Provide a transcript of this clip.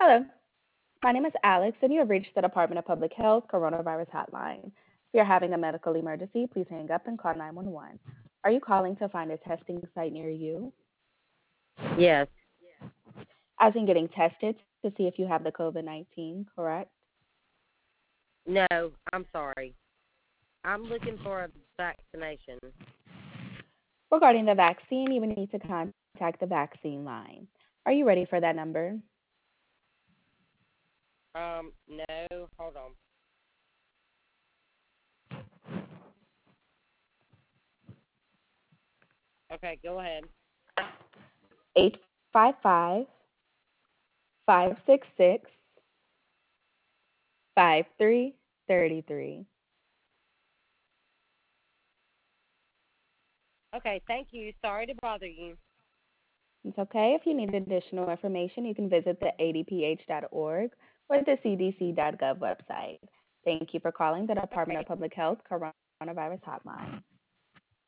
Hello, my name is Alex, and you have reached the Department of Public Health Coronavirus Hotline. If you're having a medical emergency, please hang up and call 911. Are you calling to find a testing site near you? Yes. As in getting tested to see if you have the COVID 19, correct? No, I'm sorry. I'm looking for a vaccination. Regarding the vaccine, you will need to contact the vaccine line. Are you ready for that number? No, hold on. Okay, go ahead. 855 566 5333. Okay, thank you. Sorry to bother you. It's okay. If you need additional information, you can visit the adph.org or the cdc.gov website. Thank you for calling the Department of Okay, Public Health Coronavirus Hotline.